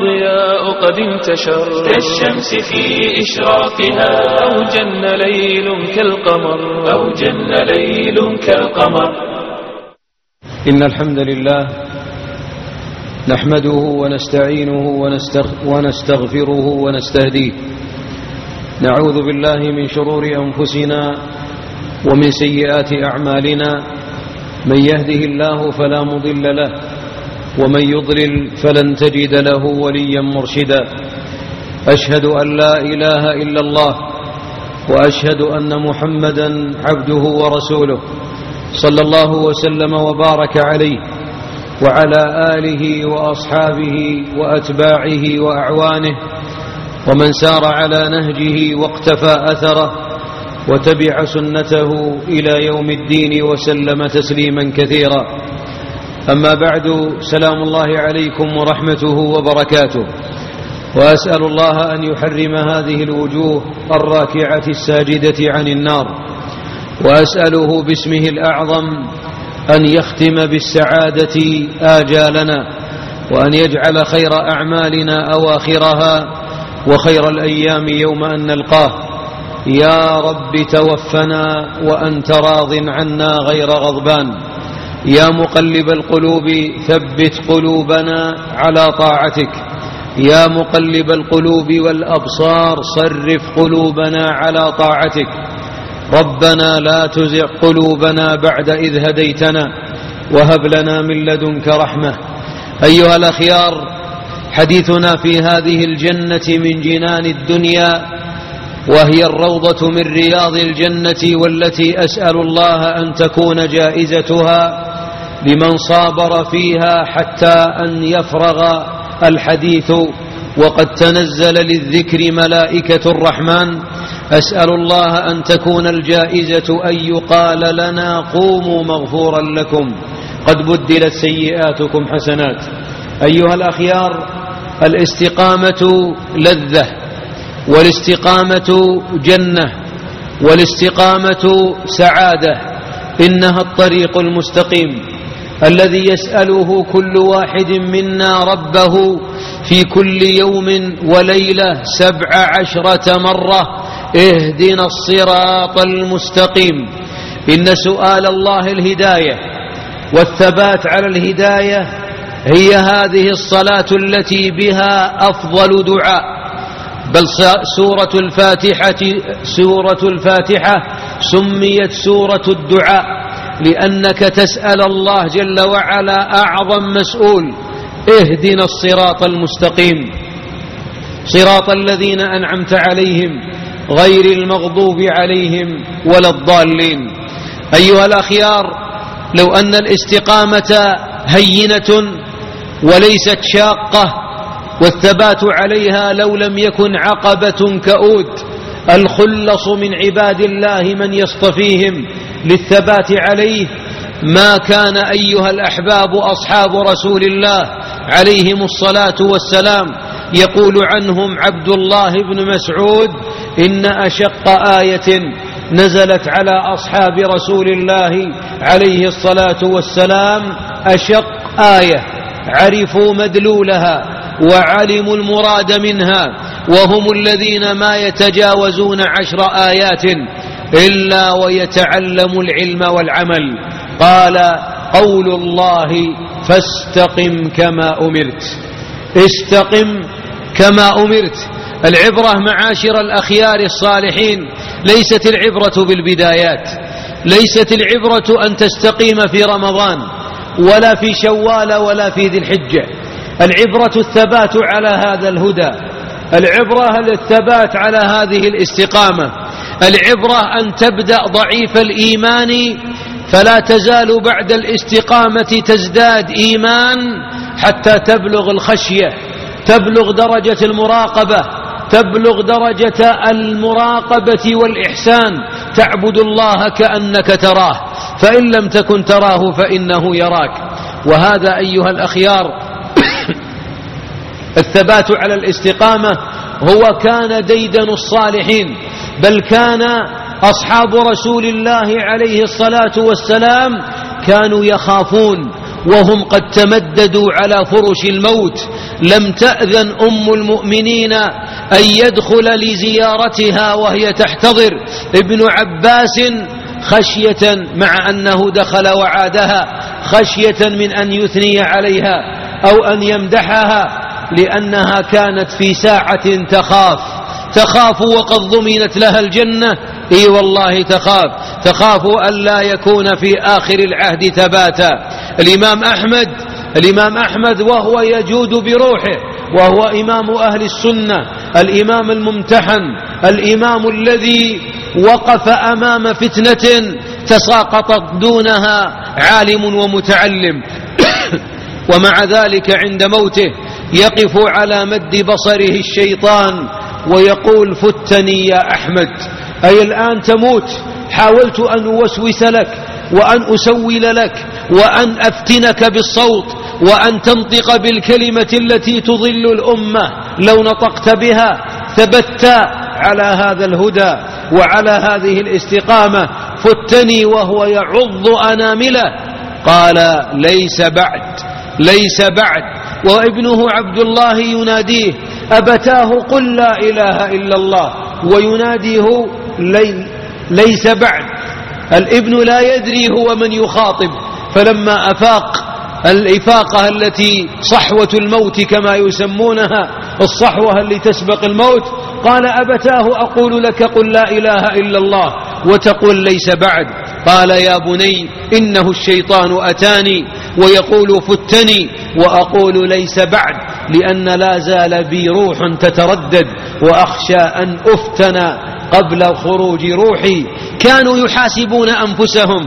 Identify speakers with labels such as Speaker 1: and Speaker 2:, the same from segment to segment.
Speaker 1: الضياء قد انتشر
Speaker 2: كالشمس في إشراقها
Speaker 1: أو جن ليل كالقمر
Speaker 3: إن الحمد لله نحمده ونستعينه ونستغفره ونستهديه. نعوذ بالله من شرور أنفسنا ومن سيئات أعمالنا. من يهده الله فلا مضل له ومن يضلل فلن تجد له وليا مرشدا. أشهد أن لا إله إلا الله وأشهد أن محمدا عبده ورسوله صلى الله وسلم وبارك عليه وعلى آله وأصحابه وأتباعه وأعوانه ومن سار على نهجه واقتفى أثره وتبع سنته إلى يوم الدين وسلم تسليما كثيرا. أما بعد، سلام الله عليكم ورحمته وبركاته. وأسأل الله أن يحرم هذه الوجوه الراكعة الساجدة عن النار، وأسأله باسمه الأعظم أن يختم بالسعادة آجالنا، وأن يجعل خير أعمالنا أواخرها وخير الأيام يوم أن نلقاه. يا رب توفنا وأنت راض عنا غير غضبان. يا مقلب القلوب ثبت قلوبنا على طاعتك. يا مقلب القلوب والأبصار صرف قلوبنا على طاعتك. ربنا لا تزغ قلوبنا بعد إذ هديتنا وهب لنا من لدنك رحمة. أيها الأخيار، حديثنا في هذه الجنة من جنان الدنيا، وهي الروضة من رياض الجنة، والتي أسأل الله أن تكون جائزتها لمن صابر فيها حتى أن يفرغ الحديث وقد تنزل للذكر ملائكة الرحمن. أسأل الله أن تكون الجائزة أن يقال لنا قوموا مغفورا لكم قد بدلت سيئاتكم حسنات. أيها الأخيار، الاستقامة لذة، والاستقامة جنة، والاستقامة سعادة. إنها الطريق المستقيم الذي يسأله كل واحد منا ربه في كل يوم وليلة 17 مرة: اهدنا الصراط المستقيم. إن سؤال الله الهداية والثبات على الهداية هي هذه الصلاة التي بها أفضل دعاء. بل سورة الفاتحة سميت سورة الدعاء لأنك تسأل الله جل وعلا أعظم مسؤول: اهدنا الصراط المستقيم صراط الذين أنعمت عليهم غير المغضوب عليهم ولا الضالين. أيها الأخيار، لو أن الاستقامة هينة وليست شاقة، والثبات عليها لو لم يكن عقبة كؤود، الخلص من عباد الله من يصطفيهم للثبات عليه، ما كان أيها الأحباب أصحاب رسول الله عليهم الصلاة والسلام يقول عنهم عبد الله بن مسعود: إن أشق آية نزلت على أصحاب رسول الله عليه الصلاة والسلام أشق آية عرفوا مدلولها وعلموا المراد منها، وهم الذين ما يتجاوزون 10 آيات إلا ويتعلم العلم والعمل. قال: قول الله فاستقم كما أمرت. استقم كما أمرت. العبرة معاشر الأخيار الصالحين ليست العبرة بالبدايات، ليست العبرة أن تستقيم في رمضان ولا في شوال ولا في ذي الحجة. العبرة الثبات على هذا الهدى، العبرة الثبات على هذه الاستقامة. العبرة أن تبدأ ضعيف الإيمان فلا تزال بعد الاستقامة تزداد إيمان حتى تبلغ الخشية، تبلغ درجة المراقبة، تبلغ درجة المراقبة والإحسان، تعبد الله كأنك تراه، فإن لم تكن تراه فإنه يراك. وهذا أيها الأخيار الثبات على الاستقامة هو كان ديدن الصالحين، بل كان أصحاب رسول الله عليه الصلاة والسلام كانوا يخافون وهم قد تمددوا على فرش الموت لم تأذن أم المؤمنين أن يدخل لزيارتها وهي تحتضر ابن عباس خشية، مع أنه دخل وعادها، خشية من أن يثني عليها أو أن يمدحها، لأنها كانت في ساعة تخاف وقد ضمنت لها الجنة. اي والله تخاف ألا يكون في آخر العهد ثباتا. الإمام أحمد وهو يجود بروحه، وهو إمام أهل السنة، الإمام الممتحن، الإمام الذي وقف أمام فتنة تساقط دونها عالم ومتعلم ومع ذلك عند موته يقف على مد بصره الشيطان ويقول: فتني يا أحمد، أي الآن تموت، حاولت أن أوسوس لك وأن أسول لك وأن أفتنك بالصوت وأن تنطق بالكلمة التي تضل الأمة، لو نطقت بها ثبت على هذا الهدى وعلى هذه الاستقامة. فتني وهو يعض أنامله. قال: ليس بعد. وابنه عبد الله يناديه: أبتاه قل لا إله إلا الله، ويناديه ليس بعد. الابن لا يدري هو من يخاطب، فلما أفاق الإفاقة التي صحوة الموت كما يسمونها، الصحوة اللي تسبق الموت، قال: أبتاه أقول لك قل لا إله إلا الله وتقول ليس بعد. قال: يا بني إنه الشيطان أتاني ويقول فتني وأقول ليس بعد، لأن لا زال بي روح تتردد وأخشى أن أفتن قبل خروج روحي. كانوا يحاسبون أنفسهم.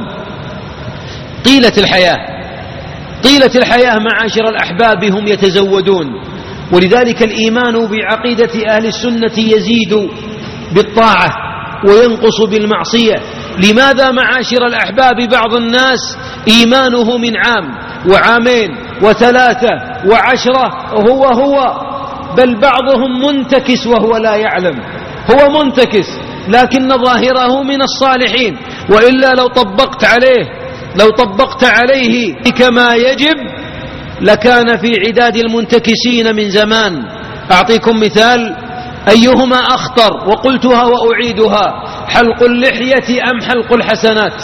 Speaker 3: طيلة الحياة معاشر الأحباب هم يتزودون، ولذلك الإيمان بعقيدة أهل السنة يزيد بالطاعة وينقص بالمعصية. لماذا معاشر الأحباب بعض الناس إيمانه من عام وعامين وثلاثة وعشرة هو بل بعضهم منتكس وهو لا يعلم، هو منتكس لكن ظاهره من الصالحين، وإلا لو طبقت عليه كما يجب لكان في عداد المنتكسين من زمان. أعطيكم مثال أيهما أخطر، وقلتها وأعيدها: حلق اللحية أم حلق الحسنات؟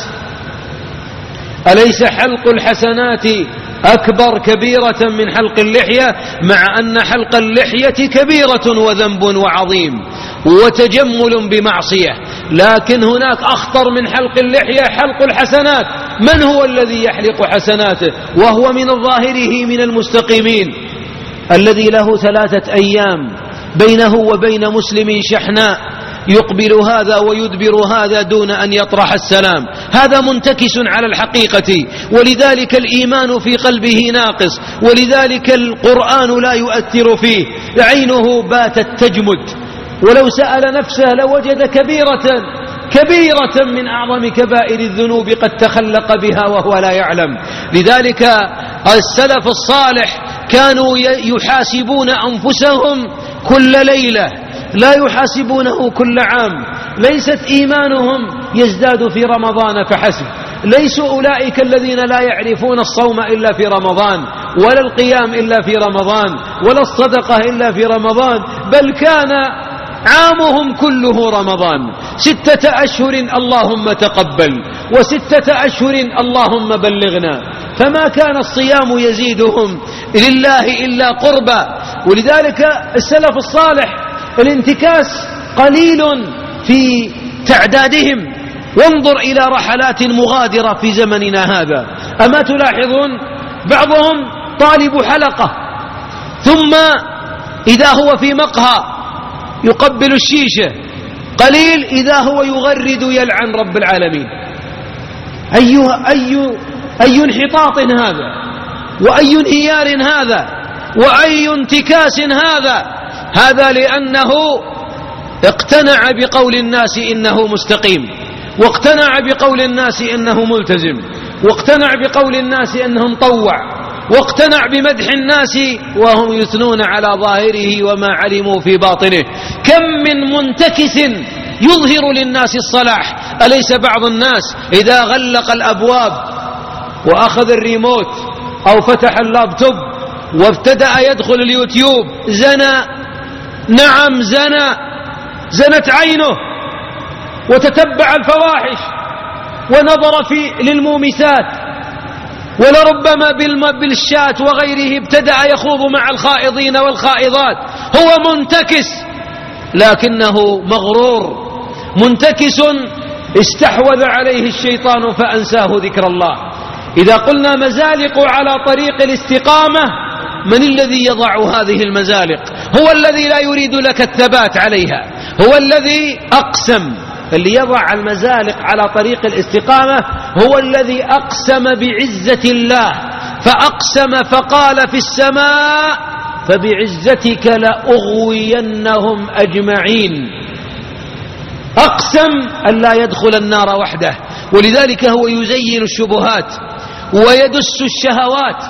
Speaker 3: أليس حلق الحسنات أكبر كبيرة من حلق اللحية؟ مع أن حلق اللحية كبيرة وذنب وعظيم وتجمل بمعصية، لكن هناك أخطر من حلق اللحية حلق الحسنات. من هو الذي يحلق حسناته وهو من ظاهره من المستقيمين؟ الذي له 3 أيام بينه وبين مسلم شحناء، يقبل هذا ويدبر هذا دون أن يطرح السلام، هذا منتكس على الحقيقة، ولذلك الإيمان في قلبه ناقص، ولذلك القرآن لا يؤثر فيه، عينه باتت تجمد، ولو سأل نفسه لوجد كبيرة من أعظم كبائر الذنوب قد تخلق بها وهو لا يعلم. لذلك السلف الصالح كانوا يحاسبون أنفسهم كل ليلة، لا يحاسبونه كل عام. ليست إيمانهم يزداد في رمضان فحسب، ليسوا أولئك الذين لا يعرفون الصوم إلا في رمضان، ولا القيام إلا في رمضان، ولا الصدقة إلا في رمضان، بل كان عامهم كله رمضان. 6 أشهر اللهم تقبل، و6 أشهر اللهم بلغنا، فما كان الصيام يزيدهم لله إلا قربا. ولذلك السلف الصالح الانتكاس قليل في تعدادهم. وانظر إلى رحلات مغادرة في زمننا هذا، أما تلاحظون بعضهم طالب حلقة، ثم إذا هو في مقهى يقبل الشيشة، قليل إذا هو يغرد يلعن رب العالمين. أي انحطاط هذا، وأي انهيار هذا، وأي انتكاس هذا لأنه اقتنع بقول الناس إنه مستقيم، واقتنع بقول الناس إنه ملتزم، واقتنع بقول الناس إنه مطوع، واقتنع بمدح الناس وهم يثنون على ظاهره وما علموا في باطنه. كم من منتكس يظهر للناس الصلاح. أليس بعض الناس إذا غلق الأبواب وأخذ الريموت أو فتح اللابتوب وابتدأ يدخل اليوتيوب زنى، نعم زنى، زنت عينه وتتبع الفواحش ونظر للمومسات، ولربما بالشات وغيره ابتدأ يخوض مع الخائضين والخائضات. هو منتكس لكنه مغرور، منتكس استحوذ عليه الشيطان فأنساه ذكر الله. إذا قلنا مزالق على طريق الاستقامة، من الذي يضع هذه المزالق؟ هو الذي لا يريد لك الثبات عليها، هو الذي أقسم. اللي يضع المزالق على طريق الاستقامة هو الذي أقسم بعزة الله، فأقسم فقال في السماء فبعزتك لأغوينهم أجمعين. أقسم أن لا يدخل النار وحده، ولذلك هو يزين الشبهات ويدس الشهوات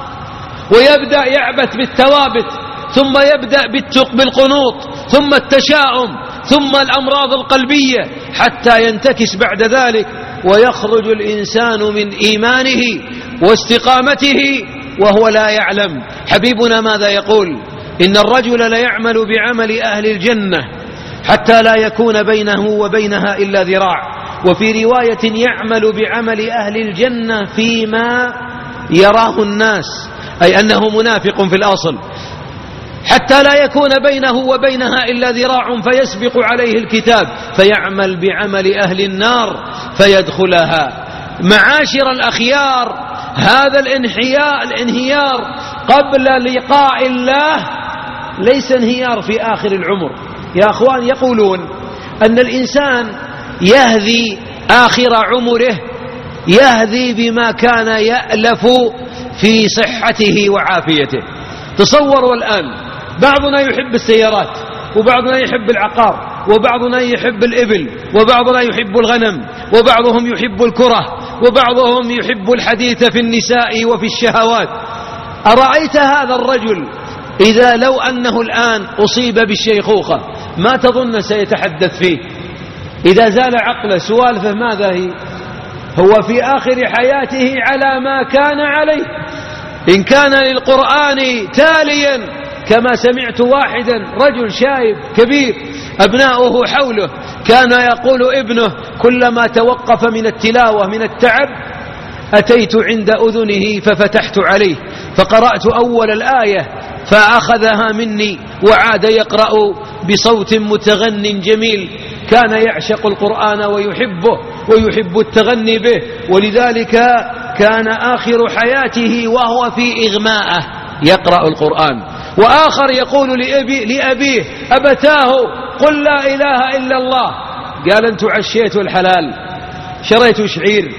Speaker 3: ويبدأ يعبث بالثوابت، ثم يبدأ بالقنوط، ثم التشاؤم، ثم الأمراض القلبية، حتى ينتكس بعد ذلك ويخرج الإنسان من إيمانه واستقامته وهو لا يعلم. حبيبنا ماذا يقول؟ إن الرجل ليعمل بعمل أهل الجنة حتى لا يكون بينه وبينها إلا ذراع، وفي رواية يعمل بعمل أهل الجنة فيما يراه الناس، أي أنه منافق في الأصل، حتى لا يكون بينه وبينها إلا ذراع فيسبق عليه الكتاب فيعمل بعمل أهل النار فيدخلها. معاشر الأخيار، هذا الانهيار قبل لقاء الله ليس انهيار في آخر العمر. يا أخوان، يقولون أن الإنسان يهذي آخر عمره، يهذي بما كان يألف في صحته وعافيته. تصوروا الآن بعضنا يحب السيارات، وبعضنا يحب العقار، وبعضنا يحب الإبل، وبعضنا يحب الغنم، وبعضهم يحب الكرة، وبعضهم يحب الحديث في النساء وفي الشهوات. أرأيت هذا الرجل إذا لو أنه الآن أصيب بالشيخوخة ما تظن سيتحدث فيه؟ إذا زال عقله سوالفه ماذا هي؟ هو في آخر حياته على ما كان عليه. إن كان للقرآن تاليا كما سمعت واحدا رجل شايب كبير أبناؤه حوله كان يقول ابنه كلما توقف من التلاوة من التعب أتيت عند أذنه ففتحت عليه فقرأت أول الآية فأخذها مني وعاد يقرأ بصوت متغن جميل. كان يعشق القرآن ويحبه ويحب التغني به، ولذلك كان آخر حياته وهو في إغماءه يقرأ القرآن. وآخر يقول لأبيه أبتاه قل لا إله إلا الله، قال أنت عشيت الحلال شريت شعير.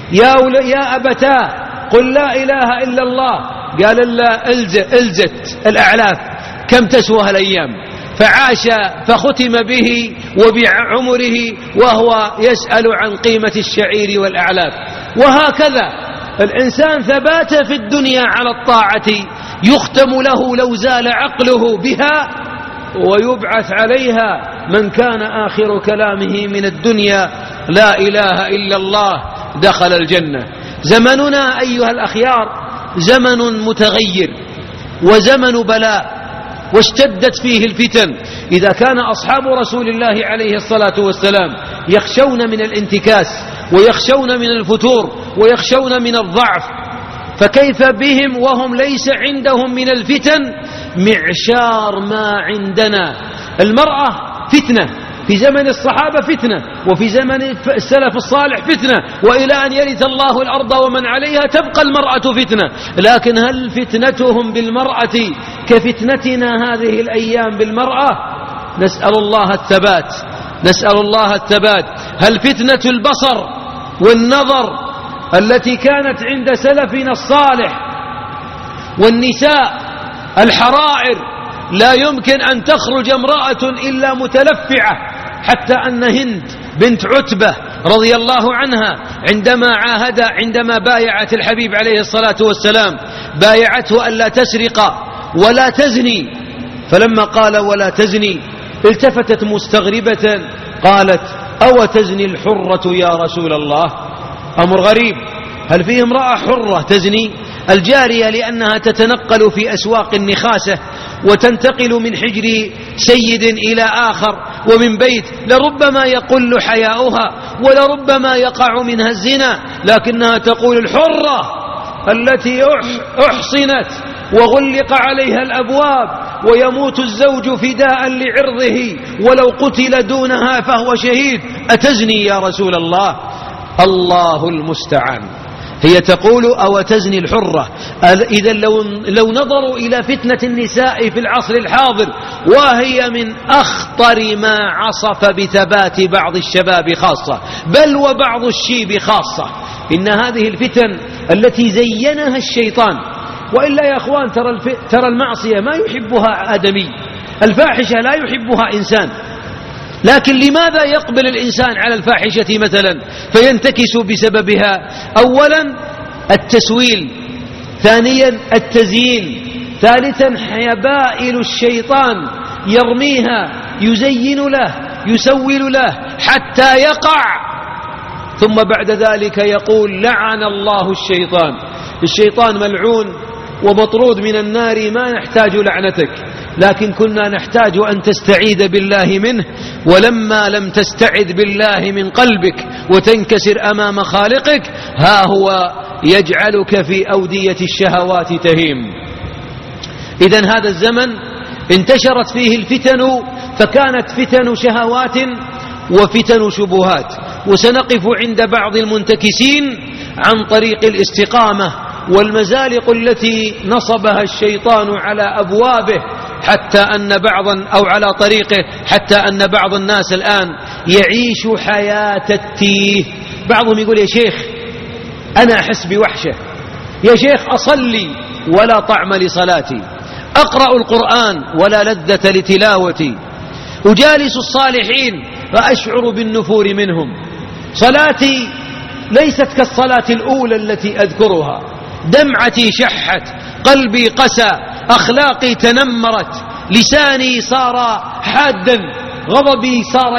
Speaker 3: يا أبتاه قل لا إله إلا الله، قال لا ألزت الأعلاف كم تسوى الأيام. فعاش فختم به وبعمره وهو يسأل عن قيمة الشعير والأعلاف. وهكذا الإنسان ثبات في الدنيا على الطاعة يختم له لو زال عقله بها ويبعث عليها من كان آخر كلامه من الدنيا لا إله إلا الله دخل الجنة. زمننا أيها الأخيار زمن متغير وزمن بلاء واشتدت فيه الفتن. إذا كان أصحاب رسول الله عليه الصلاة والسلام يخشون من الانتكاس ويخشون من الفتور ويخشون من الضعف، فكيف بهم وهم ليس عندهم من الفتن معشار ما عندنا؟ المرأة فتنة في زمن الصحابة، فتنة وفي زمن السلف الصالح فتنة، وإلى أن يرث الله الأرض ومن عليها تبقى المرأة فتنة. لكن هل فتنتهم بالمرأة كفتنتنا هذه الأيام بالمرأة؟ نسأل الله الثبات، نسأل الله الثبات. هل فتنة البصر والنظر التي كانت عند سلفنا الصالح والنساء الحرائر لا يمكن أن تخرج امرأة إلا متلفعة، حتى أن هند بنت عتبة رضي الله عنها عندما بايعت الحبيب عليه الصلاة والسلام بايعته أن لا تسرق ولا تزني، فلما قال ولا تزني التفتت مستغربة قالت أو تزني الحرة يا رسول الله؟ أمر غريب، هل فيه امرأة حرة تزني؟ الجارية لأنها تتنقل في أسواق النخاسة وتنتقل من حجر سيد إلى آخر ومن بيت لربما يقل حياؤها ولربما يقع منها الزنا، لكنها تقول الحرة التي أحصنت وغلق عليها الأبواب ويموت الزوج فداء لعرضه ولو قتل دونها فهو شهيد، أتزني يا رسول الله؟ الله المستعان. هي تقول أو تزني الحرة. إذا لو نظروا إلى فتنة النساء في العصر الحاضر وهي من أخطر ما عصف بثبات بعض الشباب خاصة بل وبعض الشيب خاصة، إن هذه الفتن التي زينها الشيطان. وإلا يا أخوان ترى المعصية ما يحبها آدمي، الفاحشة لا يحبها إنسان، لكن لماذا يقبل الإنسان على الفاحشة مثلا فينتكس بسببها؟ أولا التسويل، ثانيا التزيين، ثالثا حبائل الشيطان يرميها يزين له يسول له حتى يقع، ثم بعد ذلك يقول لعن الله الشيطان. الشيطان ملعون ومطرود من النار، ما نحتاج لعنتك، لكن كنا نحتاج أن تستعيذ بالله منه، ولما لم تستعذ بالله من قلبك وتنكسر أمام خالقك ها هو يجعلك في أودية الشهوات تهيم. إذن هذا الزمن انتشرت فيه الفتن، فكانت فتن شهوات وفتن شبهات. وسنقف عند بعض المنتكسين عن طريق الاستقامة والمزالق التي نصبها الشيطان على أبوابه، حتى أن بعضا أو على طريقه حتى أن بعض الناس الآن يعيش حياة التيه. بعضهم يقول يا شيخ أنا أحس بوحشة، يا شيخ أصلي ولا طعم لصلاتي، أقرأ القرآن ولا لذة لتلاوتي، أجالس الصالحين فأشعر بالنفور منهم، صلاتي ليست كالصلاة الأولى التي أذكرها، دمعتي شحت، قلبي قسى، أخلاقي تنمرت، لساني صار حادا، غضبي صار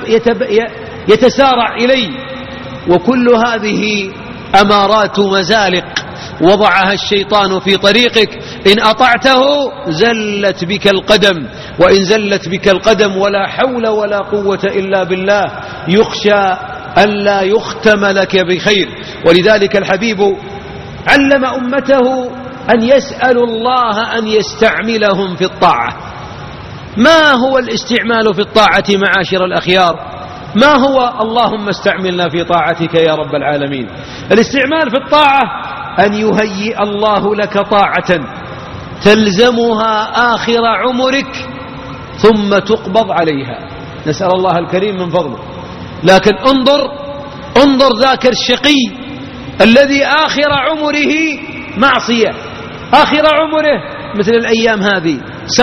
Speaker 3: يتسارع إلي. وكل هذه أمارات مزالق وضعها الشيطان في طريقك، إن أطعته زلت بك القدم، وإن زلت بك القدم ولا حول ولا قوة إلا بالله يخشى ألا يختم لك بخير. ولذلك الحبيب علم أمته أن يسألوا الله أن يستعملهم في الطاعة. ما هو الاستعمال في الطاعة معاشر الأخيار؟ ما هو اللهم استعملنا في طاعتك يا رب العالمين؟ الاستعمال في الطاعة أن يهيئ الله لك طاعة تلزمها آخر عمرك ثم تقبض عليها، نسأل الله الكريم من فضله. لكن انظر ذاك الشقي الذي آخر عمره معصية، آخر عمره مثل الأيام هذه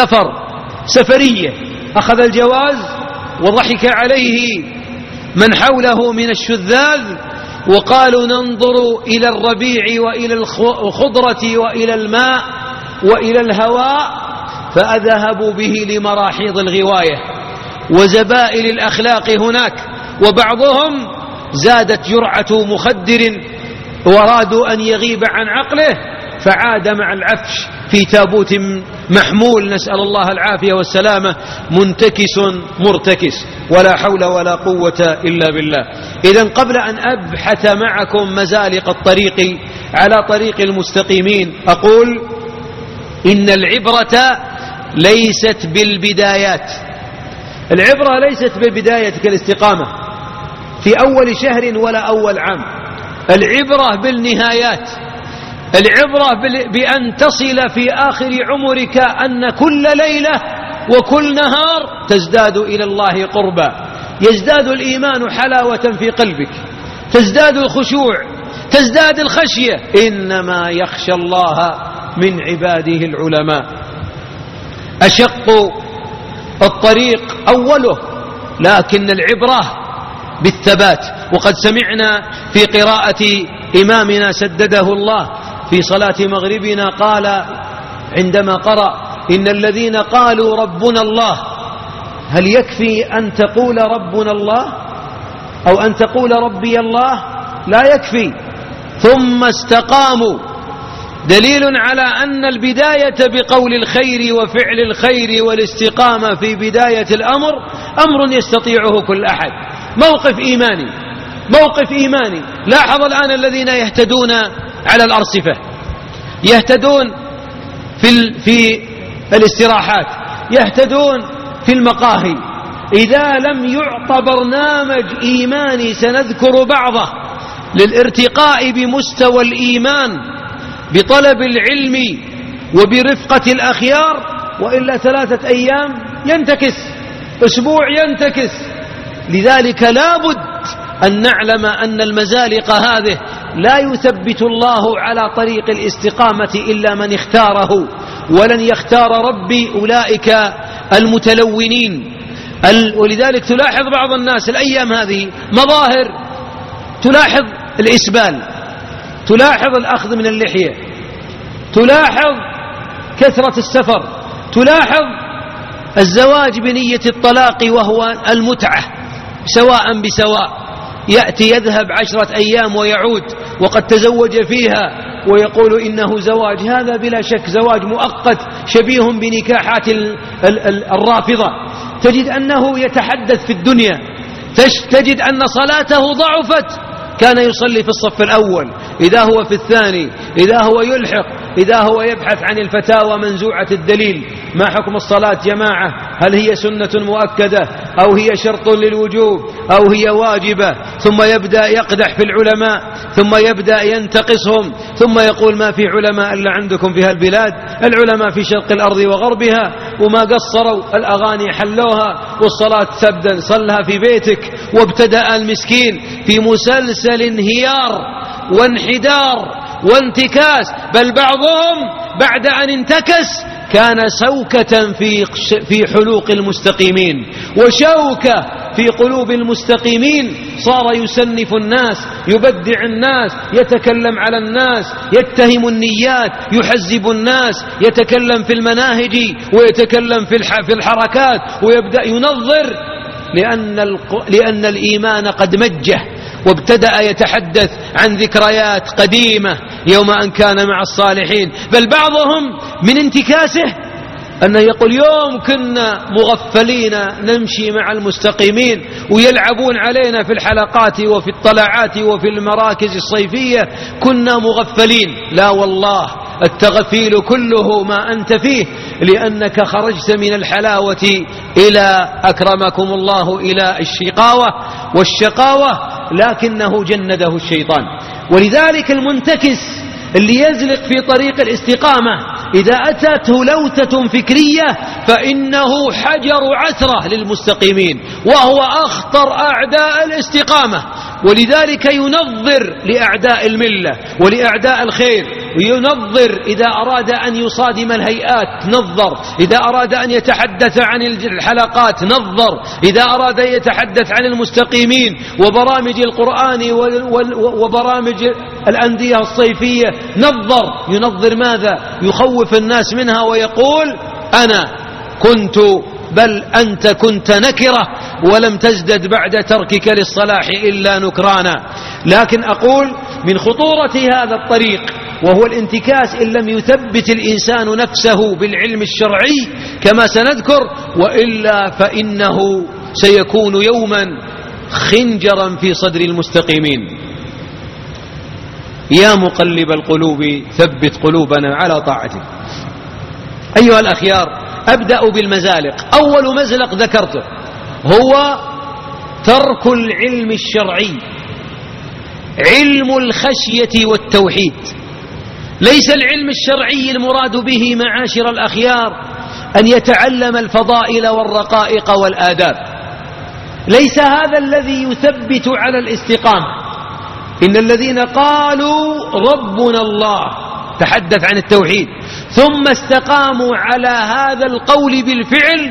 Speaker 3: سفرية، أخذ الجواز وضحك عليه من حوله من الشذاذ وقالوا ننظر إلى الربيع وإلى الخضرة وإلى الماء وإلى الهواء، فأذهبوا به لمراحيض الغواية وزبائل الأخلاق هناك. وبعضهم زادت جرعة مخدر وارادوا أن يغيب عن عقله فعاد مع العفش في تابوت محمول، نسأل الله العافية والسلامة، منتكس مرتكس، ولا حول ولا قوة إلا بالله. إذن قبل أن أبحث معكم مزالق الطريق على طريق المستقيمين أقول إن العبرة ليست بالبدايات، العبرة ليست بالبداية كالاستقامة في أول شهر ولا أول عام، العبرة بالنهايات، العبرة بأن تصل في آخر عمرك أن كل ليلة وكل نهار تزداد إلى الله قربا، يزداد الإيمان حلاوة في قلبك، تزداد الخشوع، تزداد الخشية. إنما يخشى الله من عباده العلماء. أشق الطريق أوله، لكن العبرة بالثبات. وقد سمعنا في قراءة إمامنا سدده الله في صلاة مغربنا قال عندما قرأ إن الذين قالوا ربنا الله، هل يكفي أن تقول ربنا الله أو أن تقول ربي الله؟ لا يكفي. ثم استقاموا دليل على أن البداية بقول الخير وفعل الخير والاستقامة في بداية الأمر أمر يستطيعه كل أحد. موقف إيماني. لاحظ الآن الذين يهتدون على الأرصفة، يهتدون في الاستراحات، يهتدون في المقاهي، إذا لم يعط برنامج إيماني سنذكر بعضه للارتقاء بمستوى الإيمان بطلب العلم وبرفقة الأخيار، وإلا 3 أيام ينتكس، أسبوع ينتكس. لذلك لابد أن نعلم أن المزالق هذه لا يثبت الله على طريق الاستقامة إلا من اختاره، ولن يختار ربي أولئك المتلونين. ولذلك تلاحظ بعض الناس الأيام هذه مظاهر، تلاحظ الإسبال، تلاحظ الأخذ من اللحية، تلاحظ كثرة السفر، تلاحظ الزواج بنية الطلاق وهو المتعة سواء بسواء، يأتي يذهب 10 أيام ويعود وقد تزوج فيها ويقول إنه زواج. هذا بلا شك زواج مؤقت شبيه بنكاحات الرافضة. تجد أنه يتحدث في الدنيا، تجد أن صلاته ضعفت، كان يصلي في الصف الأول، إذا هو في الثاني، إذا هو يلحق، إذا هو يبحث عن الفتاوى منزوعة الدليل. ما حكم الصلاة جماعة؟ هل هي سنة مؤكدة أو هي شرط للوجوب أو هي واجبة؟ ثم يبدأ يقدح في العلماء، ثم يبدأ ينتقصهم، ثم يقول ما في علماء إلا عندكم في هالبلاد، العلماء في شرق الأرض وغربها وما قصروا، الأغاني حلوها والصلاة تبدأ صلها في بيتك. وابتدأ المسكين في مسلسل انهيار وانحدار وانتكاس، بل بعضهم بعد أن انتكس كان سوكة في حلوق المستقيمين وشوكة في قلوب المستقيمين، صار يسنف الناس، يبدع الناس، يتكلم على الناس، يتهم النيات، يحزب الناس، يتكلم في المناهج ويتكلم في الحركات، ويبدأ ينظر لأن الإيمان قد مجه، وابتدأ يتحدث عن ذكريات قديمة يوم أن كان مع الصالحين. بل بعضهم من انتكاسه أنه يقول يوم كنا مغفلين نمشي مع المستقيمين ويلعبون علينا في الحلقات وفي الطلعات وفي المراكز الصيفية، كنا مغفلين. لا والله، التغفيل كله ما أنت فيه، لأنك خرجت من الحلاوة إلى أكرمكم الله إلى الشقاوة والشقاوة، لكنه جنده الشيطان. ولذلك المنتكس اللي يزلق في طريق الاستقامة إذا أتته لوثة فكرية فإنه حجر عثرة للمستقيمين، وهو أخطر أعداء الاستقامة. ولذلك ينظر لأعداء الملة ولأعداء الخير، ينظر إذا أراد أن يصادم الهيئات نظر، إذا أراد أن يتحدث عن الحلقات نظر، إذا أراد أن يتحدث عن المستقيمين وبرامج القرآن وبرامج الأندية الصيفية نظر. ينظر ماذا؟ يخوف الناس منها ويقول أنا كنت، بل أنت كنت نكرة ولم تزدد بعد تركك للصلاح إلا نكرانا. لكن أقول من خطورة هذا الطريق وهو الانتكاس إن لم يثبت الإنسان نفسه بالعلم الشرعي كما سنذكر، وإلا فإنه سيكون يوما خنجرا في صدر المستقيمين. يا مقلب القلوب ثبت قلوبنا على طاعتك. أيها الأخيار، أبدأ بالمزالق. أول مزلق ذكرته هو ترك العلم الشرعي، علم الخشية والتوحيد. ليس العلم الشرعي المراد به معاشر الأخيار أن يتعلم الفضائل والرقائق والآداب، ليس هذا الذي يثبت على الاستقامة. إن الذين قالوا ربنا الله، تحدث عن التوحيد، ثم استقاموا على هذا القول بالفعل،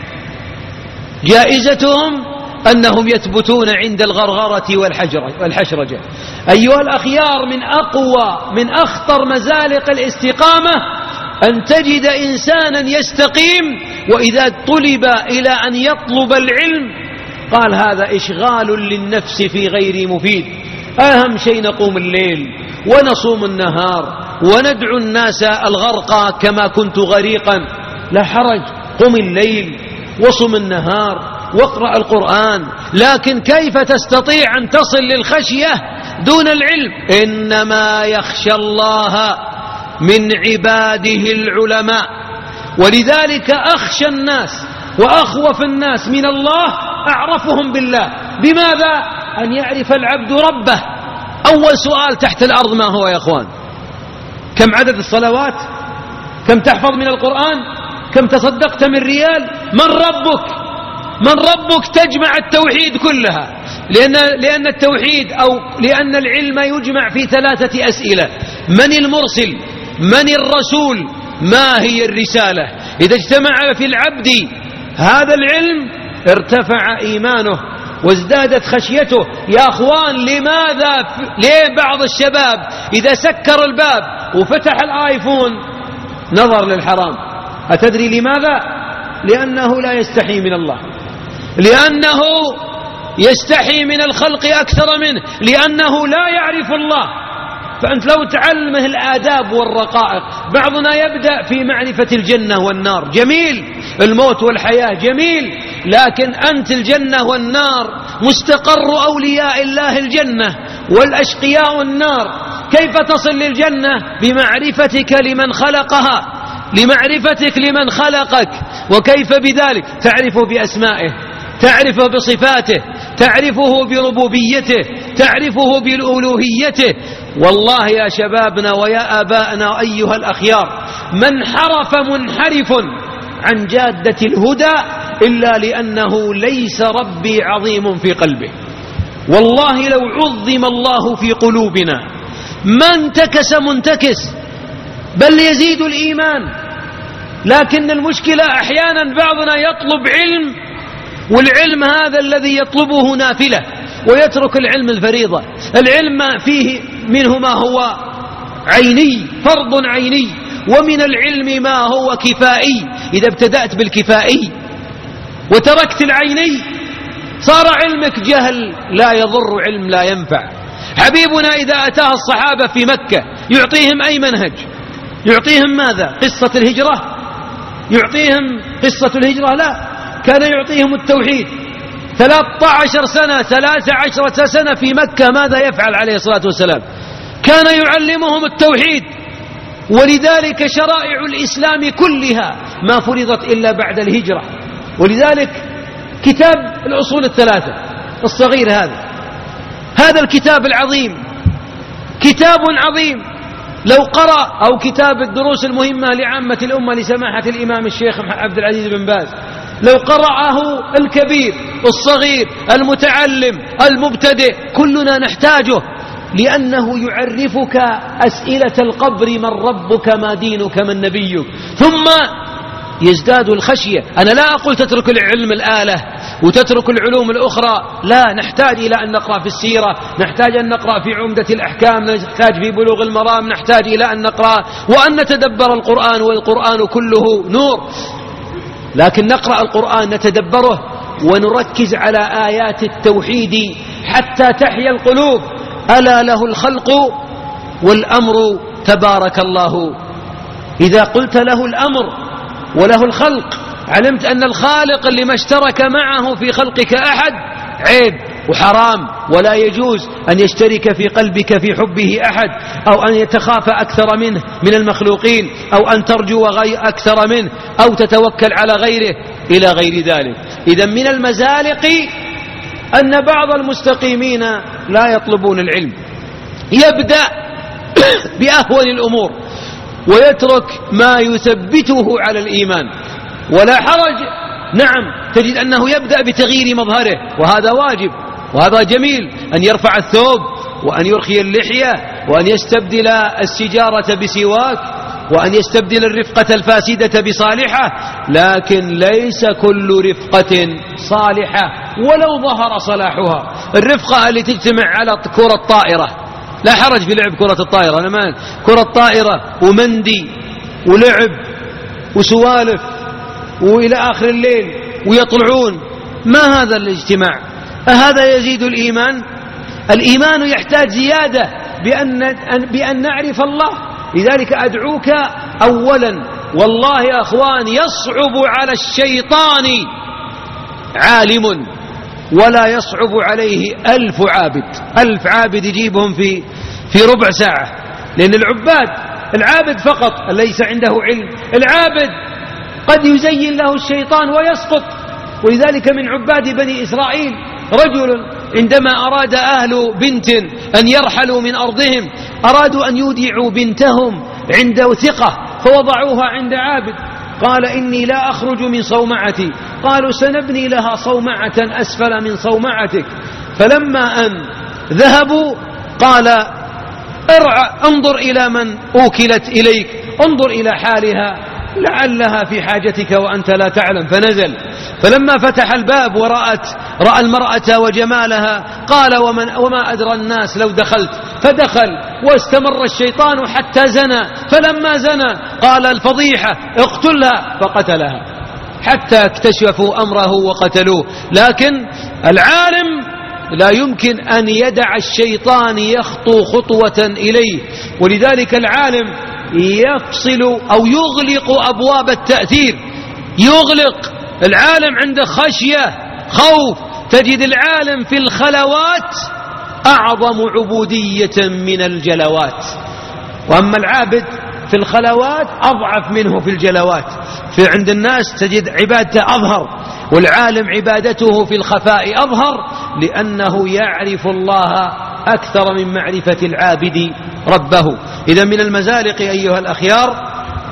Speaker 3: جائزتهم أنهم يثبتون عند الغرغرة والحشرجة. أيها الأخيار، من أقوى من أخطر مزالق الاستقامة أن تجد إنسانا يستقيم وإذا طلب إلى أن يطلب العلم قال هذا إشغال للنفس في غير مفيد، أهم شيء نقوم الليل ونصوم النهار وندعو الناس الغرق كما كنت غريقا. لا حرج، قم الليل وصم النهار واقرأ القرآن، لكن كيف تستطيع أن تصل للخشية دون العلم؟ إنما يخشى الله من عباده العلماء. ولذلك أخشى الناس وأخوف الناس من الله أعرفهم بالله. بماذا؟ أن يعرف العبد ربه. أول سؤال تحت الأرض ما هو يا أخوان؟ كم عدد الصلوات؟ كم تحفظ من القرآن؟ كم تصدقت من ريال؟ من ربك؟ من ربك؟ تجمع التوحيد كلها، لأن التوحيد أو لأن العلم يجمع في 3 أسئلة: من المرسل؟ من الرسول؟ ما هي الرسالة؟ إذا اجتمع في العبد هذا العلم ارتفع إيمانه وازدادت خشيته. يا أخوان، ليه بعض الشباب إذا سكر الباب وفتح الآيفون نظر للحرام؟ أتدري لماذا؟ لأنه لا يستحي من الله، لأنه يستحي من الخلق أكثر منه، لأنه لا يعرف الله. فأنت لو تعلمه الآداب والرقائق، بعضنا يبدأ في معرفة الجنة والنار، جميل، الموت والحياة جميل، لكن أنت الجنة والنار مستقر أولياء الله الجنة والأشقياء النار. كيف تصل للجنة؟ بمعرفتك لمن خلقها، لمعرفتك لمن خلقك. وكيف بذلك؟ تعرفه بأسمائه، تعرفه بصفاته، تعرفه بربوبيته، تعرفه بألوهيته. والله يا شبابنا ويا آبائنا أيها الأخيار، من حرف منحرف عن جادة الهدى إلا لأنه ليس ربي عظيم في قلبه. والله لو عظم الله في قلوبنا ما انتكس منتكس، بل يزيد الإيمان. لكن المشكلة أحيانا بعضنا يطلب علم، والعلم هذا الذي يطلبه نافلة، ويترك العلم الفريضة. العلم فيه منه ما هو عيني، فرض عيني، ومن العلم ما هو كفائي. إذا ابتدأت بالكفائي وتركت العيني صار علمك جهل لا يضر، علم لا ينفع. حبيبنا إذا أتاه الصحابة في مكة يعطيهم أي منهج؟ يعطيهم ماذا؟ قصة الهجرة؟ يعطيهم قصة الهجرة؟ لا، كان يعطيهم التوحيد. 13 سنة في مكة ماذا يفعل عليه الصلاة والسلام؟ كان يعلمهم التوحيد. ولذلك شرائع الإسلام كلها ما فرضت إلا بعد الهجرة. ولذلك كتاب الأصول الثلاثة الصغير هذا الكتاب العظيم كتاب عظيم، لو قرأ، أو كتاب الدروس المهمة لعامة الأمة لسماحة الإمام الشيخ عبد العزيز بن باز، لو قرأه الكبير الصغير المتعلم المبتدئ كلنا نحتاجه، لأنه يعرفك أسئلة القبر: من ربك؟ ما دينك؟ من نبيك؟ ثم يزداد الخشية. أنا لا أقول تترك العلم الآلة وتترك العلوم الأخرى، لا، نحتاج إلى أن نقرأ في السيرة، نحتاج أن نقرأ في عمدة الأحكام، نحتاج في بلوغ المرام، نحتاج إلى أن نقرأ وأن نتدبر القرآن، والقرآن كله نور. لكن نقرأ القرآن نتدبره ونركز على آيات التوحيد حتى تحيا القلوب. ألا له الخلق والأمر تبارك الله. إذا قلت له الأمر وله الخلق علمت أن الخالق اللي ما اشترك معه في خلقك أحد عيب وحرام، ولا يجوز أن يشترك في قلبك في حبه أحد، أو أن يتخاف أكثر منه من المخلوقين، أو أن ترجو أكثر منه، أو تتوكل على غيره إلى غير ذلك. إذا من المزالق أن بعض المستقيمين لا يطلبون العلم، يبدأ بأهون الأمور ويترك ما يثبته على الإيمان. ولا حرج، نعم، تجد أنه يبدأ بتغيير مظهره، وهذا واجب وهذا جميل، أن يرفع الثوب وأن يرخي اللحية وأن يستبدل السجارة بسواك وأن يستبدل الرفقة الفاسدة بصالحة. لكن ليس كل رفقة صالحة ولو ظهر صلاحها. الرفقة اللي تجتمع على كرة الطائرة، لا حرج في لعب كرة الطائرة، أنا ما كرة الطائرة ومندي ولعب وسوالف وإلى آخر الليل ويطلعون، ما هذا الاجتماع؟ أهذا يزيد الإيمان؟ الإيمان يحتاج زيادة بأن نعرف الله، لذلك أدعوك أولا، والله يا أخوان يصعب على الشيطان عالم ولا يصعب عليه 1000 عابد. 1000 عابد يجيبهم في ربع ساعة، لأن العابد فقط ليس عنده علم، العابد قد يزين له الشيطان ويسقط. ولذلك من عباد بني إسرائيل رجل عندما أراد أهل بنت أن يرحلوا من أرضهم أرادوا أن يودعوا بنتهم عند ثقة فوضعوها عند عابد، قال إني لا أخرج من صومعتي، قالوا سنبني لها صومعة أسفل من صومعتك. فلما أن ذهبوا قال انظر إلى من أوكلت إليك، انظر إلى حالها لعلها في حاجتك وأنت لا تعلم. فنزل، فلما فتح الباب رأى المرأة وجمالها قال وما أدرى الناس لو دخلت، فدخل واستمر الشيطان حتى زنى، فلما زنى قال الفضيحة اقتلها، فقتلها حتى اكتشفوا أمره وقتلوه. لكن العالم لا يمكن أن يدع الشيطان يخطو خطوة إليه، ولذلك العالم يفصل أو يغلق أبواب التأثير، يغلق. العالم عنده خشية خوف، تجد العالم في الخلوات أعظم عبودية من الجلوات، وأما العابد في الخلوات أضعف منه في الجلوات. في عند الناس تجد عبادته أظهر، والعالم عبادته في الخفاء أظهر، لأنه يعرف الله أكثر من معرفة العابد ربه. إذا من المزالق أيها الأخيار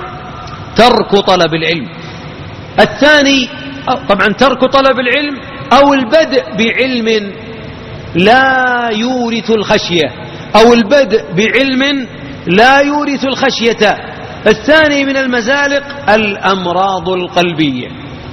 Speaker 3: ترك طلب العلم. الثاني طبعا ترك طلب العلم أو البدء بعلم لا يورث الخشية، أو البدء بعلم لا يورث الخشية. الثاني من المزالق الأمراض القلبية.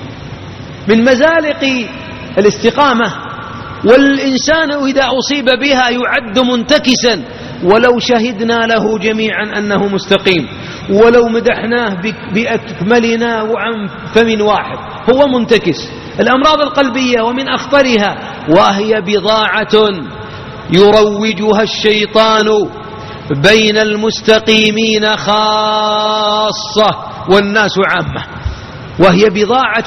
Speaker 3: من مزالق الاستقامة، والإنسان إذا أصيب بها يعد منتكسا، ولو شهدنا له جميعا أنه مستقيم، ولو مدحناه بأكملنا وعن فم واحد، هو منتكس. الأمراض القلبية ومن أخطرها، وهي بضاعة يروجها الشيطان بين المستقيمين خاصة والناس عامة، وهي بضاعة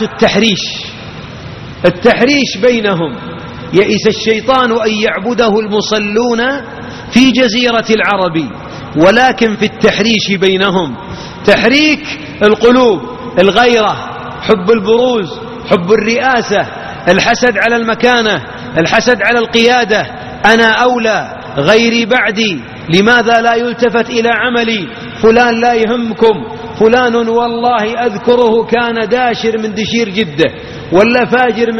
Speaker 3: التحريش بينهم. يئس الشيطان أن يعبده المصلون في جزيرة العرب، ولكن في التحريش بينهم، تحريك القلوب، الغيرة، حب البروز، حب الرئاسة، الحسد على المكانة، الحسد على القيادة، أنا أولى غيري بعدي، لماذا لا يلتفت إلى عملي، فلان لا يهمكم، فلان والله أذكره كان داشر من دشير جدة، ولا فاجر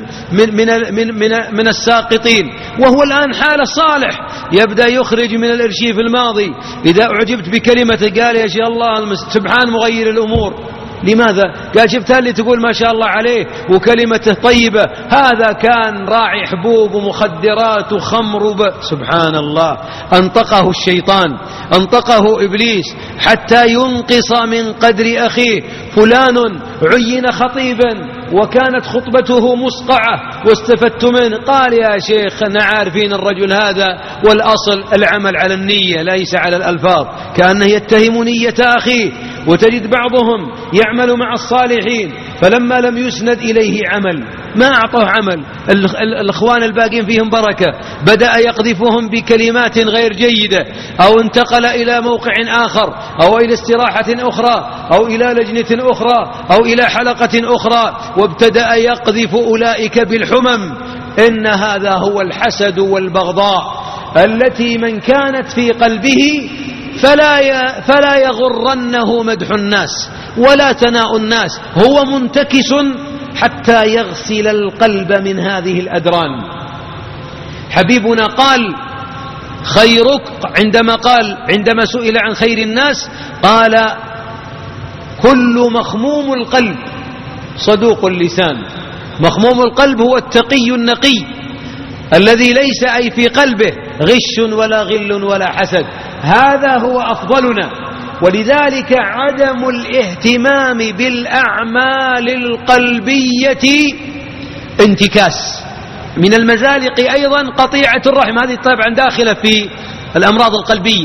Speaker 3: من الساقطين، وهو الآن حال صالح، يبدأ يخرج من الارشيف الماضي. إذا أعجبت بكلمته قال يا شاء الله سبحان مغير الأمور. لماذا؟ قال شفتها اللي تقول ما شاء الله عليه وكلمته طيبة، هذا كان راعي حبوب ومخدرات وخمر سبحان الله. أنطقه الشيطان، أنطقه إبليس حتى ينقص من قدر أخيه. فلان عين خطيبا وكانت خطبته مسقعة واستفدت منه، قال يا شيخ نعارفين الرجل هذا، والأصل العمل على النية ليس على الألفاظ، كأنه يتهم نية أخيه. وتجد بعضهم يعمل مع الصالحين، فلما لم يسند إليه عمل ما أعطوه عمل، الأخوان الباقين فيهم بركة، بدأ يقذفهم بكلمات غير جيدة، أو انتقل إلى موقع آخر، أو إلى استراحة أخرى، أو إلى لجنة أخرى، أو إلى حلقة أخرى، وابتدأ يقذف أولئك بالحمم. إن هذا هو الحسد والبغضاء التي من كانت في قلبه فلا يغرنه مدح الناس ولا ثناء الناس، هو منتكس حتى يغسل القلب من هذه الأدران. حبيبنا قال خيرك عندما سئل عن خير الناس قال كل مخموم القلب صدوق اللسان. مخموم القلب هو التقي النقي الذي ليس أي في قلبه غش ولا غل ولا حسد، هذا هو أفضلنا. ولذلك عدم الاهتمام بالأعمال القلبية انتكاس. من المزالق أيضا قطيعة الرحم، هذه طبعا داخلة في الأمراض القلبية،